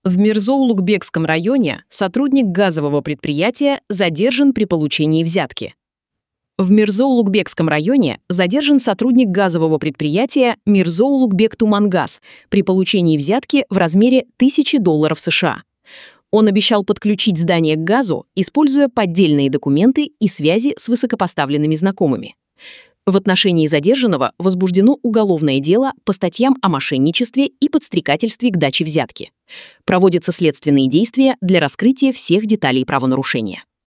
В Мирзоулугбекском районе сотрудник газового предприятия задержан при получении взятки. В Мирзоулугбекском районе задержан сотрудник газового предприятия Мирзоулугбек-Тумангаз при получении взятки в размере $1000 США. Он обещал подключить здание к газу, используя поддельные документы и связи с высокопоставленными знакомыми. В отношении задержанного возбуждено уголовное дело по статьям о мошенничестве и подстрекательстве к даче взятки. Проводятся следственные действия для раскрытия всех деталей правонарушения.